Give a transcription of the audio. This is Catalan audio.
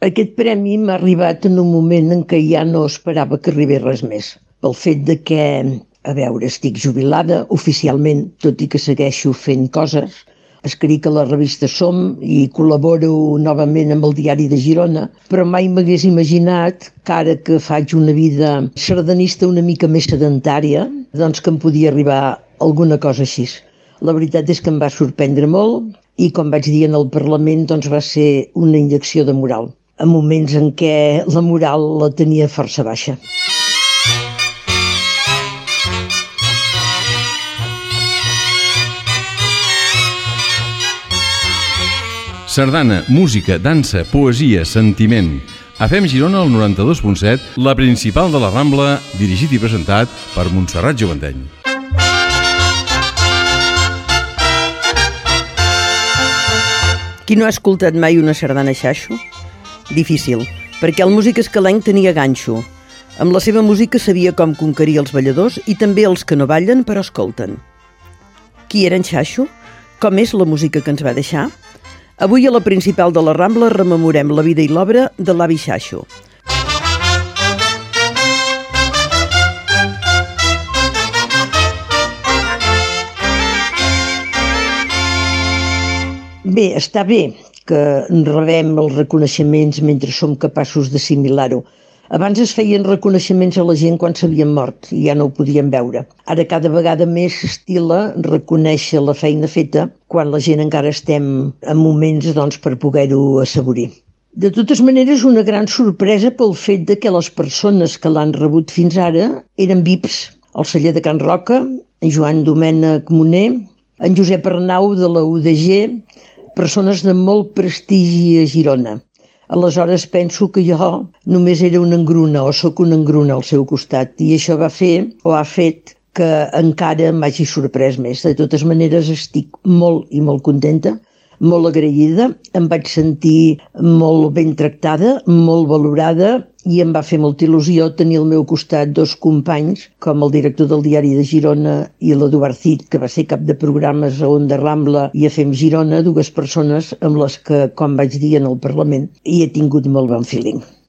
Aquest premi m'ha arribat en un moment en què ja no esperava que arribés res més. Pel fet de que, a veure, estic jubilada oficialment, tot i que segueixo fent coses. Escric a la revista Som i col·laboro novament amb el Diari de Girona, però mai m'hagués imaginat que ara que faig una vida sardanista una mica més sedentària, doncs que em podia arribar alguna cosa així. La veritat és que em va sorprendre molt i, com vaig dir en el Parlament, doncs va ser una injecció de moral, en moments en què la moral la tenia força baixa. Sardana, música, dansa, poesia, sentiment. A FM Girona, al 92.7, la principal de la Rambla, dirigit i presentat per Montserrat Joventeny. Qui no ha escoltat mai una sardana xaixo? Difícil, perquè el músic escalenc tenia ganxo. Amb la seva música sabia com conquerir els balladors i també els que no ballen però escolten. Qui era en Xaixo? Com és la música que ens va deixar? Avui a la principal de la Rambla rememorem la vida i l'obra de l'avi Xaixo. Bé, està bé que rebem els reconeixements mentre som capaços d'assimilar-ho. Abans es feien reconeixements a la gent quan s'havien mort i ja no ho podíem veure. Ara cada vegada més s'estila reconèixer la feina feta quan la gent encara estem en moments per poder-ho assaborir. De totes maneres, una gran sorpresa pel fet de que les persones que l'han rebut fins ara eren vips. El celler de Can Roca, en Joan Domènech Moner, en Josep Arnau de la UDG, persones de molt prestigi a Girona. Aleshores penso que jo només era una engruna o sóc una engruna al seu costat i això va fer o ha fet que encara m'hagi sorprès més. De totes maneres estic molt i molt contenta, molt agraïda, em vaig sentir molt ben tractada, molt valorada i em va fer molta il·lusió tenir al meu costat dos companys com el director del Diari de Girona i l'Eduard Cid, que va ser cap de programes a Onda Rambla i a FM Girona, dues persones amb les que, com vaig dir en el Parlament, hi he tingut molt bon feeling.